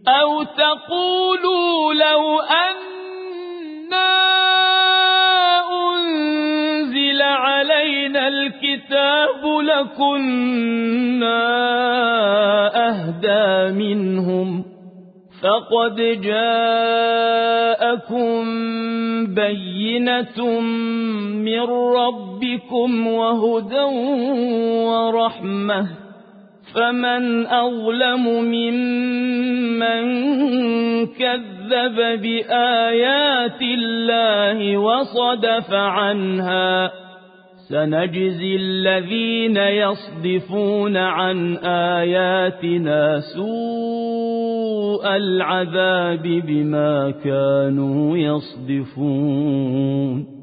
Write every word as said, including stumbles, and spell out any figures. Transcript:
أو تقولوا لو أنا أنزل علينا الكتاب لكنا أهدى منهم فقد جاءكم بينة من ربكم وهدى ورحمة فمن أظلم ممن كذب بآيات الله وصدف عنها سنجزي الذين يصدفون عن آياتنا سوء العذاب بما كانوا يصدفون